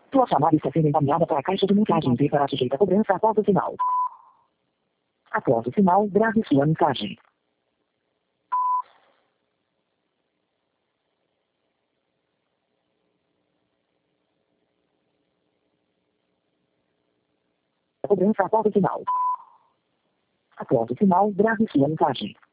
Sua chamada está sendo encaminhada para a caixa de mensagens e será sujeita a cobrança após o sinal. Após o sinal, grave sua mensagem. A cobrança após o sinal. Após o sinal, grave sua mensagem.